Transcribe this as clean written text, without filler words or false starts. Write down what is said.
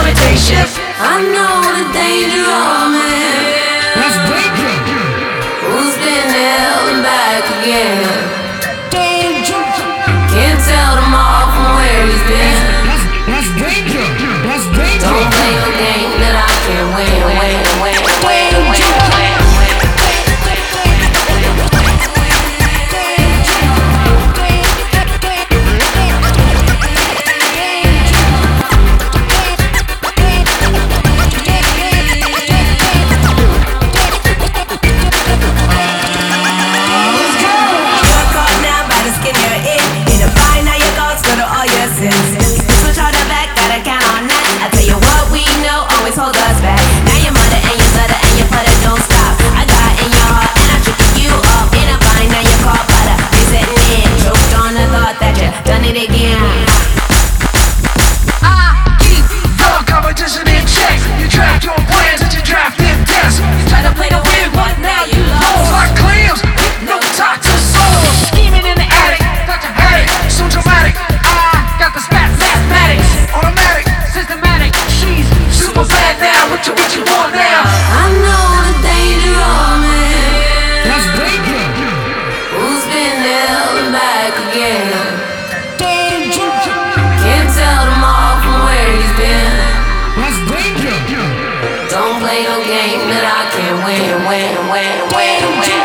exploitation. I know the danger of man. Let's break it. Who's been held back again? Danger. Can't tell them all from where he's been. Let's break it. Let's break it. Don't play a game that I can win. Hold us back. Now your mother and your stutter and your putter don't stop. I got in your heart and I'm tricking you off. In a bind, now you're called butter. You're setting in, choked on the thought that you done it again. I keep your competition in check. You draft your plans and you draft them tests. You try to play the win, but now you lost. Like clams, no talk to souls. Scheming in the attic, thought you had it. So dramatic, I got the stats, mathematics, automatic, systematic. She's super bad now. What you want now? I know the danger of man. Let's break it. Who's been held back again? Danger. Can't tell them all from where he's been. Let's break it. Don't play no game that I can win.